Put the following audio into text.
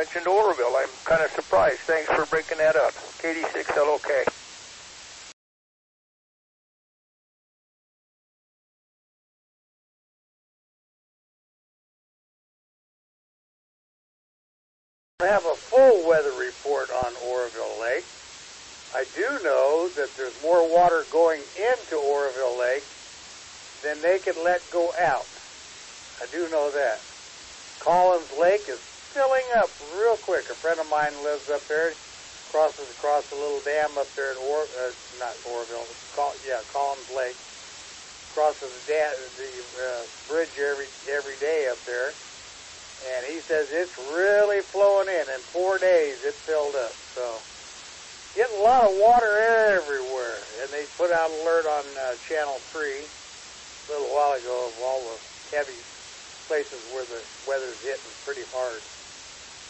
mentioned Oroville. I'm kind of surprised. Thanks for breaking that up. KD6LOK. I have a full weather report on Oroville Lake. I do know that there's more water going into Oroville Lake than they can let go out. I do know that. Collins Lake is filling up real quick. A friend of mine lives up there, crosses across a little dam up there at Collins Lake. Crosses the bridge every day up there. And he says it's really flowing in. In 4 days, it filled up. So, getting a lot of water everywhere. And they put out an alert on Channel 3 a little while ago of all the heavy places where the weather's hitting pretty hard.